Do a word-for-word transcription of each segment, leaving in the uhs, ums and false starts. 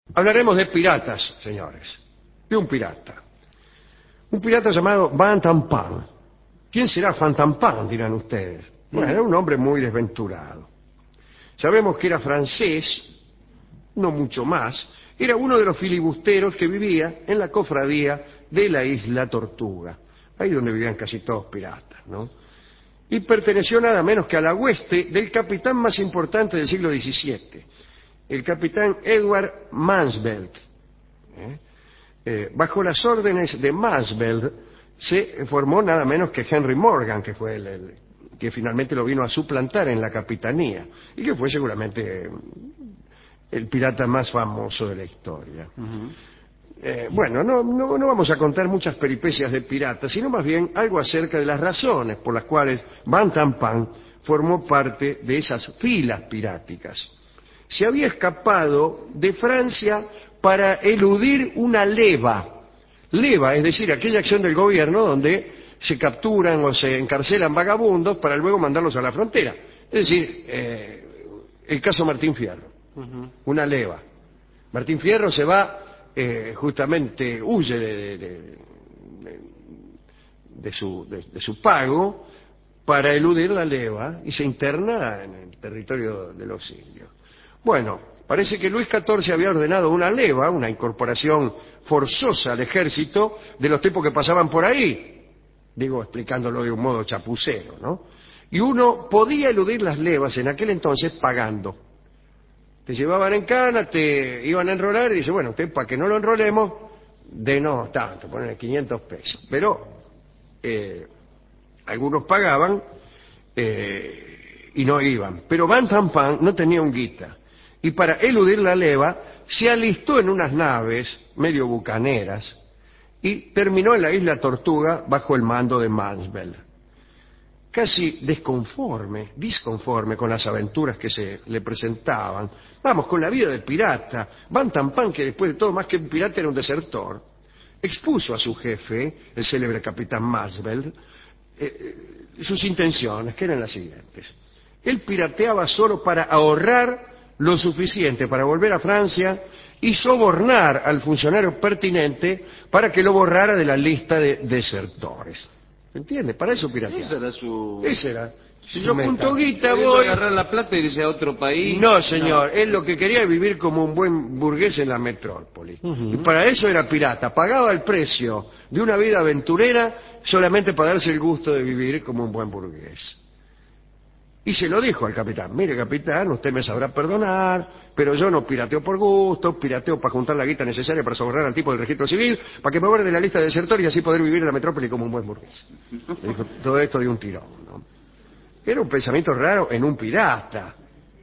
Hablaremos de piratas, señores, de un pirata. Un pirata llamado Van Tampan. ¿Quién será Van Tampan, dirán ustedes? Bueno, era un hombre muy desventurado. Sabemos que era francés, no mucho más. Era uno de los filibusteros que vivía en la cofradía de la Isla Tortuga, ahí donde vivían casi todos piratas, ¿no? Y perteneció nada menos que a la hueste del capitán más importante del siglo diecisiete, el capitán Edward Mansvelt. ¿Eh? Eh, bajo las órdenes de Mansvelt se formó nada menos que Henry Morgan, que fue el, el que finalmente lo vino a suplantar en la capitanía y que fue seguramente el pirata más famoso de la historia. Uh-huh. Eh, bueno, no, no, no vamos a contar muchas peripecias de piratas, sino más bien algo acerca de las razones por las cuales Van Tampan formó parte de esas filas piráticas. Se había escapado de Francia para eludir una leva. Leva, es decir, aquella acción del gobierno donde se capturan o se encarcelan vagabundos para luego mandarlos a la frontera. Es decir, eh, el caso Martín Fierro, uh-huh. Una leva. Martín Fierro se va, eh, justamente huye de, de, de, de, de, su, de, de su pago para eludir la leva y se interna en el territorio de los indios. Bueno, parece que Luis catorce había ordenado una leva, una incorporación forzosa al ejército de los tipos que pasaban por ahí, digo explicándolo de un modo chapucero, ¿no? Y uno podía eludir las levas en aquel entonces pagando. Te llevaban en cana, te iban a enrolar y dice, bueno, usted para que no lo enrolemos, denos tanto, ponen quinientos pesos. Pero eh, algunos pagaban eh, y no iban. Pero Van Tampan no tenía un guita. Y para eludir la leva se alistó en unas naves medio bucaneras y terminó en la isla Tortuga bajo el mando de Mansvelt. Casi desconforme, disconforme con las aventuras que se le presentaban, vamos, con la vida de pirata, Van Tampan, que después de todo más que un pirata era un desertor, expuso a su jefe, el célebre capitán Mansvelt, eh, sus intenciones, que eran las siguientes. Él pirateaba solo para ahorrar lo suficiente para volver a Francia y sobornar al funcionario pertinente para que lo borrara de la lista de desertores. ¿Entiende? Para eso pirateaba. Esa era su... Esa era. Si yo junto guita voy... voy... agarrar la plata y irse a otro país... No, señor. No. Él lo que quería es vivir como un buen burgués en la metrópoli. Uh-huh. Y para eso era pirata. Pagaba el precio de una vida aventurera solamente para darse el gusto de vivir como un buen burgués. Y se lo dijo al capitán, mire capitán, usted me sabrá perdonar, pero yo no pirateo por gusto, pirateo para juntar la guita necesaria para sobornar al tipo del registro civil, para que me borre de la lista de desertores y así poder vivir en la metrópoli como un buen burgués. Le dijo todo esto de un tirón, ¿no? Era un pensamiento raro en un pirata.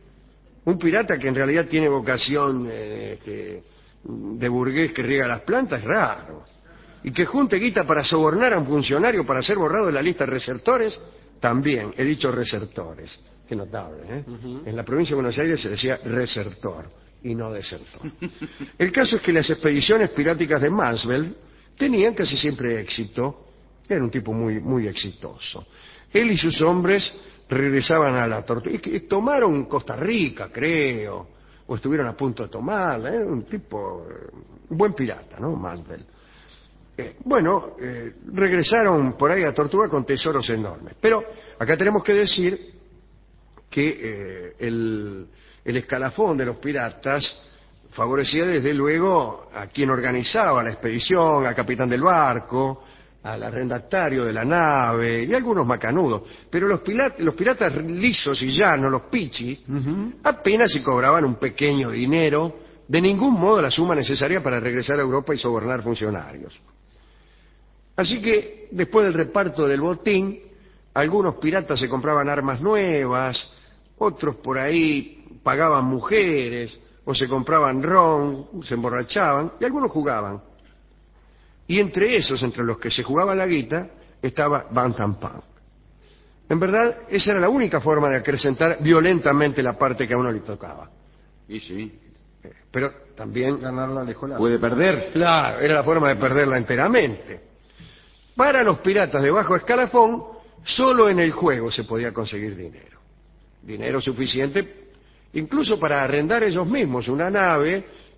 Un pirata que en realidad tiene vocación eh, este, de burgués que riega las plantas, es raro. Y que junte guita para sobornar a un funcionario para ser borrado de la lista de desertores, también, he dicho resertores, qué notable, ¿eh? Uh-huh. En la provincia de Buenos Aires se decía resertor y no desertor. El caso es que las expediciones piráticas de Mansvelt tenían casi siempre éxito, era un tipo muy, muy exitoso. Él y sus hombres regresaban a la Tortuga, y tomaron Costa Rica, creo, o estuvieron a punto de tomarla, era un tipo, un buen pirata, ¿no? Mansvelt. Eh, bueno, eh, regresaron por ahí a Tortuga con tesoros enormes. Pero acá tenemos que decir que eh, el, el escalafón de los piratas favorecía desde luego a quien organizaba la expedición, al capitán del barco, al arrendatario de la nave y algunos macanudos. Pero los, pilat- los piratas lisos y llanos, los pichis, uh-huh. apenas si cobraban un pequeño dinero, de ningún modo la suma necesaria para regresar a Europa y sobornar funcionarios. Así que, después del reparto del botín, algunos piratas se compraban armas nuevas, otros por ahí pagaban mujeres, o se compraban ron, se emborrachaban, y algunos jugaban. Y entre esos, entre los que se jugaban la guita, estaba Van Tampan. En verdad, esa era la única forma de acrecentar violentamente la parte que a uno le tocaba. Y sí. Pero también... ganarla lejos. Puede perder. Claro, era la forma de perderla enteramente. Para los piratas de bajo escalafón, solo en el juego se podía conseguir dinero. Dinero suficiente incluso para arrendar ellos mismos una nave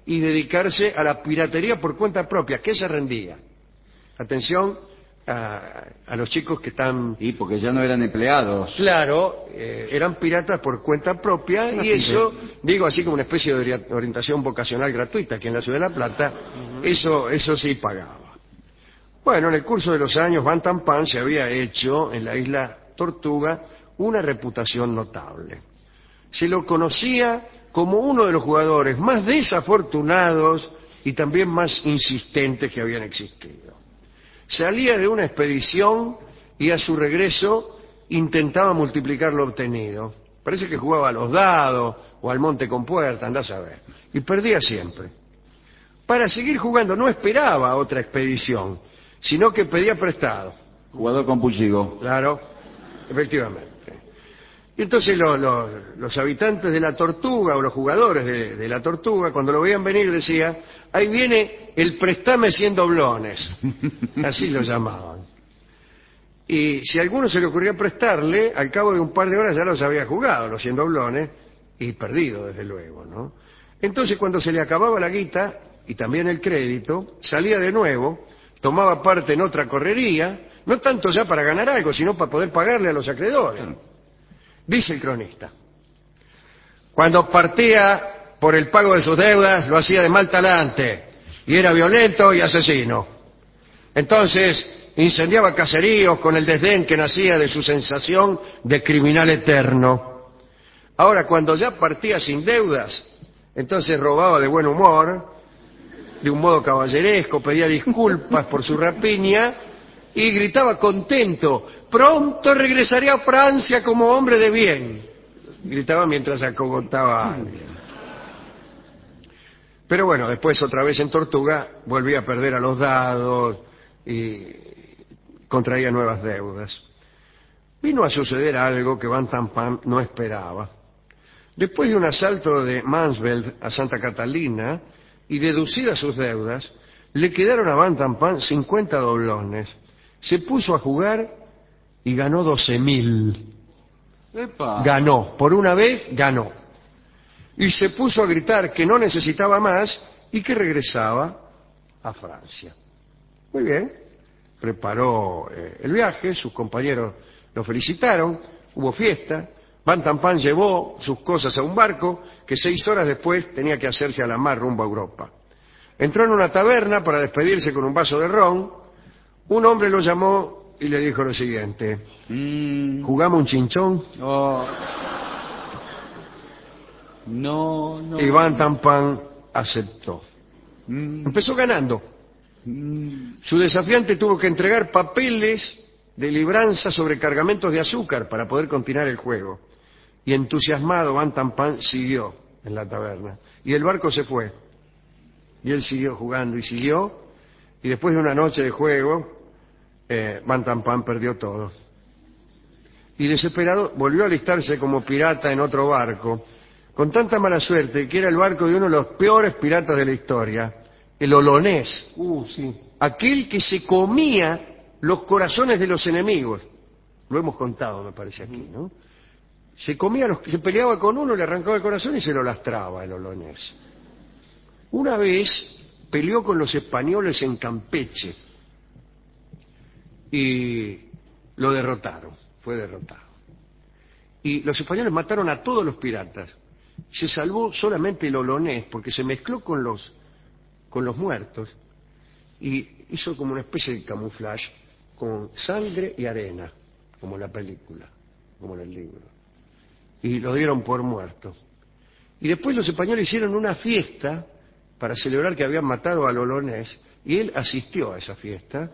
y dedicarse a la piratería por cuenta propia. ¿Qué se rendía? Atención a, a los chicos que están... Y porque ya no eran empleados. Claro, eh, eran piratas por cuenta propia y eso, digo así como una especie de orientación vocacional gratuita aquí en la Ciudad de La Plata, uh-huh. eso, eso sí pagaba. Bueno, en el curso de los años, Van Tampan se había hecho en la isla Tortuga una reputación notable. Se lo conocía como uno de los jugadores más desafortunados y también más insistentes que habían existido. Salía de una expedición y a su regreso intentaba multiplicar lo obtenido. Parece que jugaba a los dados o al monte con puerta, andás a ver. Y perdía siempre. Para seguir jugando no esperaba otra expedición, sino que pedía prestado. Jugador compulsivo. Claro, efectivamente. Y entonces los, los, los habitantes de la Tortuga o los jugadores de, de la Tortuga, cuando lo veían venir, decían, ahí viene el prestame cien doblones. Así lo llamaban. Y si a alguno se le ocurría prestarle, al cabo de un par de horas ya los había jugado, los cien doblones, y perdido, desde luego, ¿no? Entonces, cuando se le acababa la guita, y también el crédito, salía de nuevo, tomaba parte en otra correría, no tanto ya para ganar algo, sino para poder pagarle a los acreedores. Dice el cronista, cuando partía por el pago de sus deudas, lo hacía de mal talante, y era violento y asesino. Entonces, incendiaba caseríos con el desdén que nacía de su sensación de criminal eterno. Ahora, cuando ya partía sin deudas, entonces robaba de buen humor, de un modo caballeresco, pedía disculpas por su rapiña y gritaba contento, pronto regresaré a Francia como hombre de bien. Gritaba mientras acogotaba a alguien. Pero bueno, después otra vez en Tortuga volvía a perder a los dados y contraía nuevas deudas. Vino a suceder algo que Van Tampan no esperaba. Después de un asalto de Mansveld a Santa Catalina y deducidas sus deudas, le quedaron a Van Tampan cincuenta doblones. Se puso a jugar y ganó doce mil. Ganó, por una vez ganó. Y se puso a gritar que no necesitaba más y que regresaba a Francia. Muy bien, preparó eh, el viaje, sus compañeros lo felicitaron, hubo fiesta, Van Tampan llevó sus cosas a un barco que seis horas después tenía que hacerse a la mar rumbo a Europa. Entró en una taberna para despedirse con un vaso de ron. Un hombre lo llamó y le dijo lo siguiente, mm. ¿jugamos un chinchón? Oh. No, no. Y Van Tampan aceptó. Mm. Empezó ganando. Mm. Su desafiante tuvo que entregar papeles de libranza sobre cargamentos de azúcar para poder continuar el juego. Y entusiasmado, Van Tampan siguió en la taberna. Y el barco se fue. Y él siguió jugando y siguió. Y después de una noche de juego, eh, Van Tampan perdió todo. Y desesperado volvió a alistarse como pirata en otro barco, con tanta mala suerte que era el barco de uno de los peores piratas de la historia, el Olonés. Uh, sí. Aquel que se comía los corazones de los enemigos. Lo hemos contado, me parece, aquí, ¿no? Se comía los, se peleaba con uno, le arrancaba el corazón y se lo lastraba el Olonés. Una vez peleó con los españoles en Campeche y lo derrotaron, fue derrotado. Y los españoles mataron a todos los piratas. Se salvó solamente el Olonés porque se mezcló con los, con los muertos y hizo como una especie de camuflaje con sangre y arena, como en la película, como en el libro. Y lo dieron por muerto. Y después los españoles hicieron una fiesta para celebrar que habían matado al Olonés, y él asistió a esa fiesta.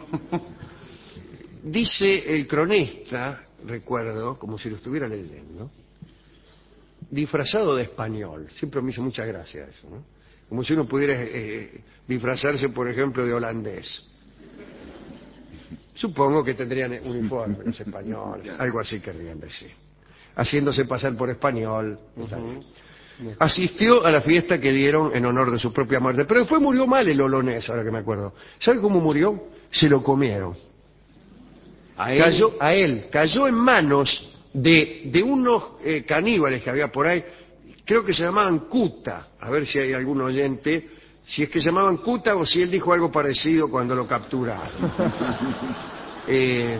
Dice el cronista, recuerdo, como si lo estuviera leyendo, disfrazado de español. Siempre me hizo mucha gracia eso, ¿no? Como si uno pudiera eh, disfrazarse, por ejemplo, de holandés. Supongo que tendrían uniforme los españoles, algo así querrían decir. Haciéndose pasar por español. Uh-huh. Asistió a la fiesta que dieron en honor de su propia muerte. Pero después murió mal el Olonés, ahora que me acuerdo. ¿Sabe cómo murió? Se lo comieron. ¿A él? Cayó, a él, cayó en manos de, de unos eh, caníbales que había por ahí, creo que se llamaban Cuta, a ver si hay algún oyente, si es que se llamaban Cuta o si él dijo algo parecido cuando lo capturaron. eh,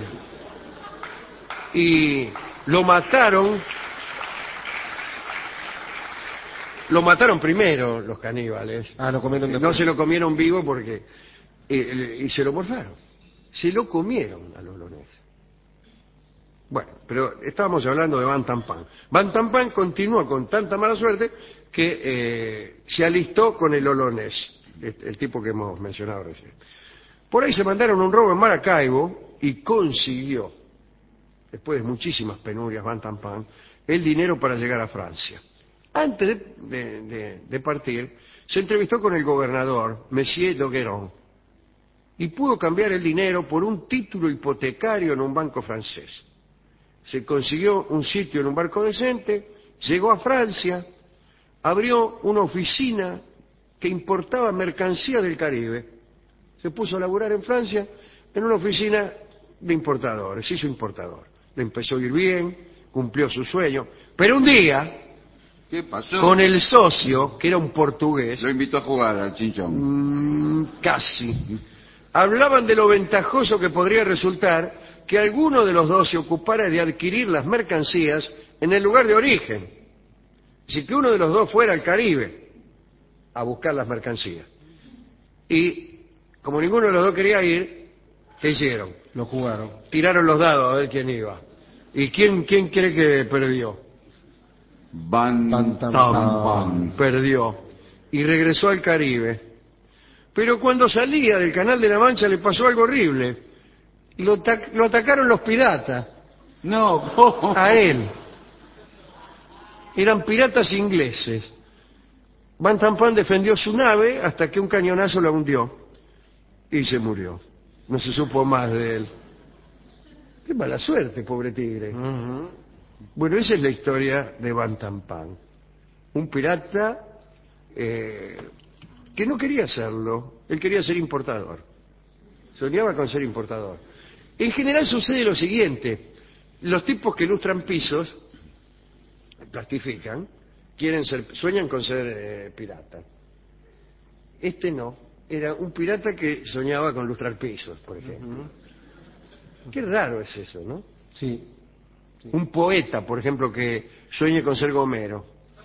y lo mataron, lo mataron primero los caníbales. Ah, lo comieron después. No se lo comieron vivo porque eh, y se lo morfaron, se lo comieron al olonés. Bueno, pero estábamos hablando de Van Tampan. Van Tampan continuó con tanta mala suerte que eh, se alistó con el olonés, el tipo que hemos mencionado recién. Por ahí se mandaron un robo en Maracaibo y consiguió, después de muchísimas penurias, Van Tampan, el dinero para llegar a Francia. Antes de, de, de, de partir, se entrevistó con el gobernador, Monsieur Daugueron, y pudo cambiar el dinero por un título hipotecario en un banco francés. Se consiguió un sitio en un barco decente, llegó a Francia, abrió una oficina que importaba mercancía del Caribe. Se puso a laburar en Francia en una oficina de importadores, se hizo importador. Le empezó a ir bien, cumplió su sueño, pero un día, ¿Qué pasó? con el socio, que era un portugués, Lo invitó a jugar al chinchón. mmm, casi, hablaban de lo ventajoso que podría resultar que alguno de los dos se ocupara de adquirir las mercancías en el lugar de origen. Así que uno de los dos fuera al Caribe a buscar las mercancías. Y como ninguno de los dos quería ir, ¿qué hicieron? Lo jugaron. Tiraron los dados a ver quién iba. ¿Y quién, quién cree que perdió? Van Van Tampan. Tampan. Perdió. Y regresó al Caribe. Pero cuando salía del Canal de la Mancha le pasó algo horrible. Lo, lo atacaron los piratas. No, ¿cómo? A él. Eran piratas ingleses. Van Tampan defendió su nave hasta que un cañonazo la hundió y se murió. No se supo más de él. Qué mala suerte, pobre tigre. Uh-huh. Bueno, esa es la historia de Van Tampan. Un pirata eh, que no quería serlo. Él quería ser importador. Soñaba con ser importador. En general sucede lo siguiente. Los tipos que lustran pisos, plastifican, quieren ser, sueñan con ser eh, pirata. Este no. Era un pirata que soñaba con lustrar pisos, por ejemplo. Uh-huh. Qué raro es eso, ¿no? Sí. Sí. Un poeta, por ejemplo, que sueñe con ser gomero.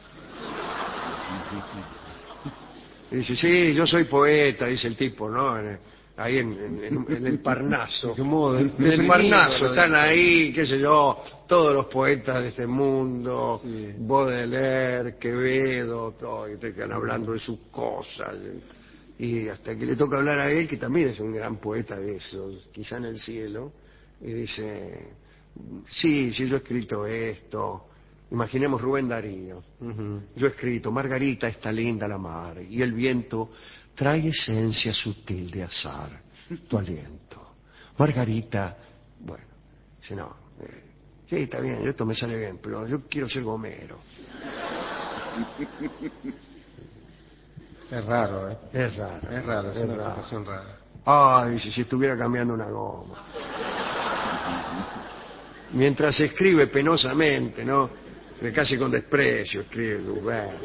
Y dice, sí, yo soy poeta, dice el tipo, ¿no? Ahí en, en, en el Parnaso. De, en el Parnaso están ahí, qué sé yo, todos los poetas de este mundo, sí. Baudelaire, Quevedo, todo, y están hablando de sus cosas. Y hasta que le toca hablar a él, que también es un gran poeta de esos, quizá en el cielo, y dice, sí, sí, yo he escrito esto. Imaginemos Rubén Darío. Uh-huh. Yo he escrito, Margarita está linda la mar, y el viento trae esencia sutil de azar, tu aliento. Margarita, bueno, dice, no, eh, sí, está bien, esto me sale bien, pero yo quiero ser gomero. Es raro, ¿eh? Es raro. Es raro, es, es una raro. situación rara. Ay, si, si estuviera cambiando una goma. Mientras escribe penosamente, ¿no? Casi con desprecio, escribe lugares.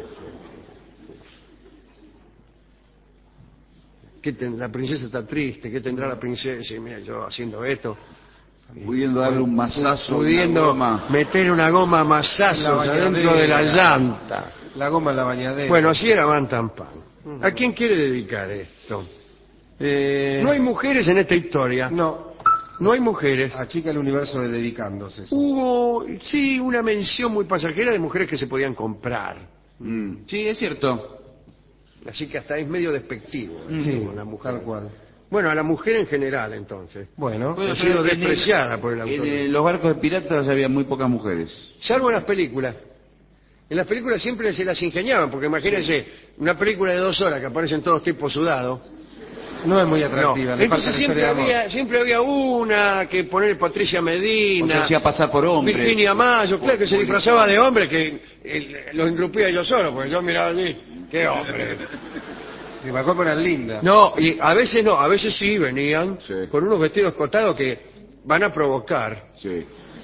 ¿Qué ten... La princesa está triste, ¿qué tendrá la princesa? Y mira, yo haciendo esto. Pudiendo darle un mazazo. Pudiendo una meter una goma a mazazos adentro de la llanta. La goma en la bañadera. Bueno, así era Van Tampan. ¿A quién quiere dedicar esto? Eh... No hay mujeres en esta historia. No. No hay mujeres. Achica el universo de dedicándose. Eso. Hubo, sí, una mención muy pasajera de mujeres que se podían comprar. Mm. Sí, es cierto. Así que hasta es medio despectivo. Mm. Sí, la mujer. tal cual. Bueno, a la mujer en general, entonces. Bueno, ha sido despreciada por el autor. En el, los barcos de piratas había muy pocas mujeres. Salvo en las películas. En las películas siempre se las ingeniaban, porque imagínense, una película de dos horas que aparecen todos tipos sudados. No es muy atractiva. No. Entonces siempre había, siempre había una que poner Patricia Medina. O se hacía pasar por hombre. Virginia Mayo, claro, que se disfrazaba de hombre, que eh, los engrupía yo solo, porque yo miraba allí, qué hombre. Y me acuerdo eran lindas. No, y a veces no, a veces sí venían sí. con unos vestidos cotados que van a provocar. Sí.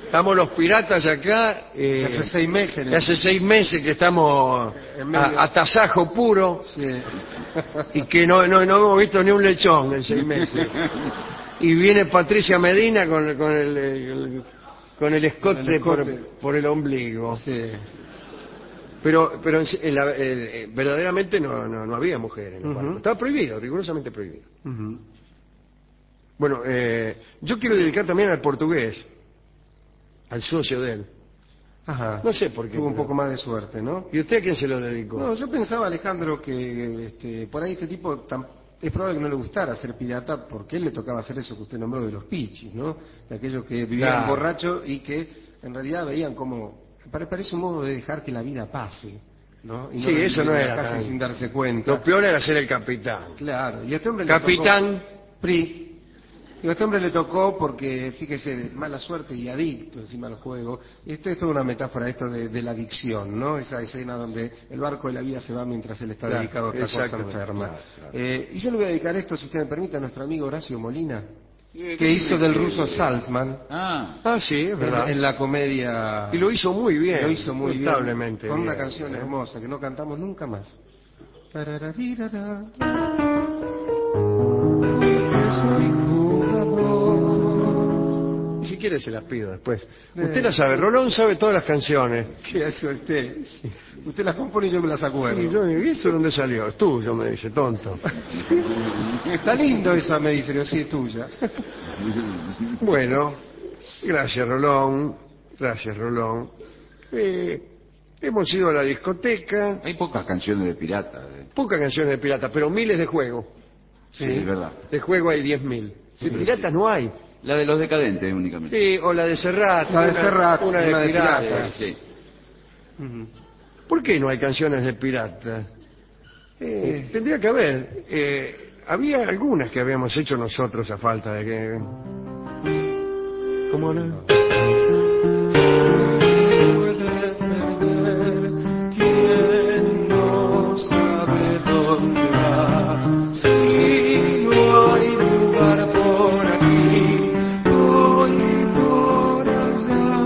Estamos los piratas acá. Eh, Hace seis meses. hace seis meses que estamos En medio. a, a tasajo puro Sí. y que no, no, no hemos visto ni un lechón en seis meses. Y viene Patricia Medina con, con el, el- con el escote, Con el escote. Por, por el ombligo. Sí. Pero, pero en- en la- eh, verdaderamente no, no, no había mujeres en el Ujú. barco. Estaba prohibido, rigurosamente prohibido. Ujú. Bueno, eh, yo quiero dedicar también al portugués, al socio de él. Ajá. No sé por qué. Tuvo un pero- poco más de suerte, ¿no? ¿Y usted a quién se lo dedicó? No, yo pensaba, Alejandro, que este, por ahí este tipo tam- es probable que no le gustara ser pirata porque él le tocaba hacer eso que usted nombró de los pichis, ¿no? De aquellos que vivían Claro. borrachos y que en realidad veían como... pare- Parece un modo de dejar que la vida pase, ¿no? Y Sí, eso no vivir era casi tan- sin darse cuenta. Lo peor era ser el capitán. Claro, y a este hombre Capitán. le tocó... Pri. Y a este hombre le tocó porque, fíjese, de mala suerte y adicto encima al juego. Esto es toda una metáfora esto de, de la adicción, ¿no? Esa escena donde el barco de la vida se va mientras él está Claro, dedicado a otra cosa exactamente, enferma. claro, claro. Eh, y yo le voy a dedicar esto, si usted me permite, a nuestro amigo Horacio Molina, ¿Qué que hizo del dice? ruso Salzman Ah, Ah, sí, es en, verdad. en la comedia... Y lo hizo muy bien. Lo hizo muy bien, notablemente con una bien, canción ¿eh? hermosa que no cantamos nunca más. Tarararirara. Soy jugador. Si quiere se las pido después. Eh. Usted la sabe, Rolón sabe todas las canciones. ¿Qué hace usted? Usted las compone y yo me las acuerdo. Sí, yo, ¿y eso dónde salió? Es tuyo, me dice, tonto. Está lindo esa, me dice, yo sí es tuya. Bueno, gracias, Rolón. Gracias, Rolón. Eh, hemos ido a la discoteca. hay pocas canciones de pirata. eh. Pocas canciones de pirata, pero miles de juegos. Sí, es verdad. De juego hay diez mil. De Sí, piratas sí. no hay. La de los decadentes únicamente. Sí, o la de Serrat. La de una- Serrat, Una de, una de piratas. piratas. Sí. Ujú. ¿Por qué no hay canciones de piratas? Eh, tendría que haber. Eh, había algunas que habíamos hecho nosotros a falta de que... ¿Cómo no? Puede perder quien no sabe dónde va. Si no hay lugar por aquí, voy por allá.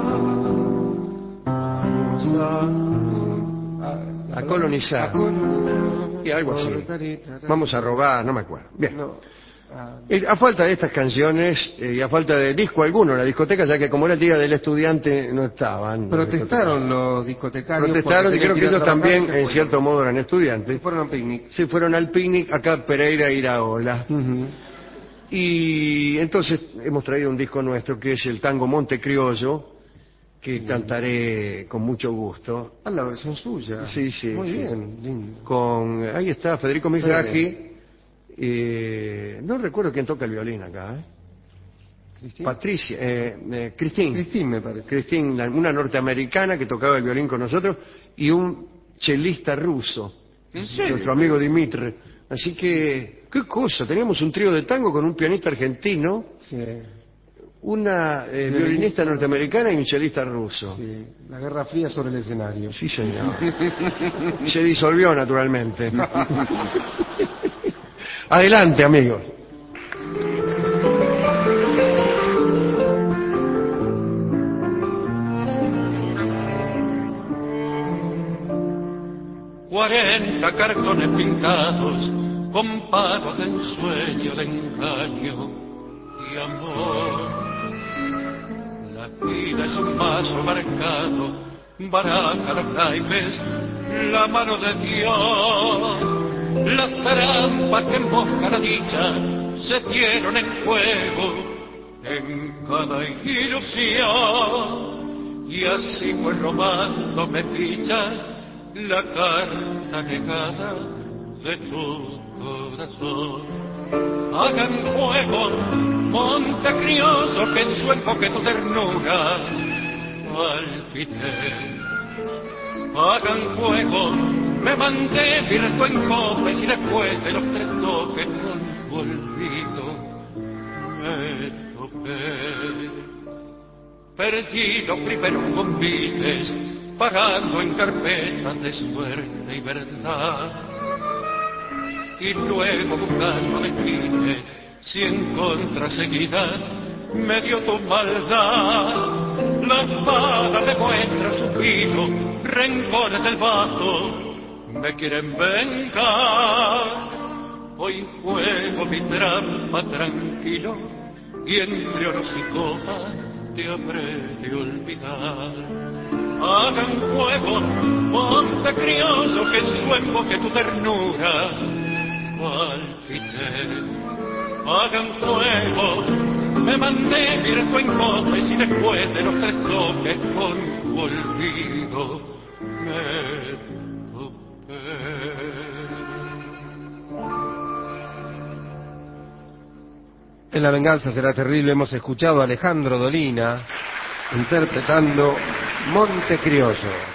Vamos a, a, A colonizar. a colonizar. Y algo así. Vamos a robar, no me acuerdo. Bien. No, ah, Eh, A falta de estas canciones eh, y a falta de disco alguno en la discoteca, ya que como era el día del estudiante no estaban. protestaron los discotecarios. Protestaron y porque creo tenían que ir a ellos trabajar, también, se en fueron. cierto modo, eran Se estudiantes. fueron a un picnic. Se fueron al picnic acá a Pereira Iraola. Ujú. Y entonces hemos traído un disco nuestro que es el tango Monte Criollo, que cantaré con mucho gusto. Ah, la versión suya. Sí, sí, Muy sí. bien, lindo. Con, ahí está Federico Mifragi. Eh, no recuerdo quién toca el violín acá. ¿eh? ¿Cristín? Patricia, eh, eh, Cristín. Cristín, me parece. Cristín, la- una norteamericana que tocaba el violín con nosotros y un chelista ruso, ¿En serio? nuestro amigo Dimitri. Así que, qué cosa, teníamos un trío de tango con un pianista argentino, Sí, una eh, Violinista. violinista norteamericana y un chelista ruso. sí. La Guerra Fría sobre el escenario. Sí, señor. Y se disolvió naturalmente. Adelante, amigos. Cuarenta cartones pintados con pagos de ensueño, de engaño y amor. La vida es un vaso marcado, baraja los naipes, la mano de Dios. Las trampas que emboscan la dicha se dieron en juego en cada ilusión. Y así pues robando me pichas la carta negada de tu corazón. Hagan fuego, monte crioso, que en su enfoque tu ternura palpité. Hagan fuego, me mandé virto en copes y después de los tres toques con tu olvido me topé. Perdí los primeros convites, pagando en carpetas de suerte y verdad. Y luego buscando despide, si en contraseguida me dio tu maldad. La espada demuestra su filo, rencores del vaso me quieren vengar. Hoy juego mi trampa tranquilo y entre oros y copas te habré de olvidar. Hagan fuego, monte criollo, que en su emboque tu ternura palpité. Hagan fuego, me mandé virto en copes y después de los tres toques con tu olvido me topé. En La venganza será terrible hemos escuchado a Alejandro Dolina interpretando Monte Criollo.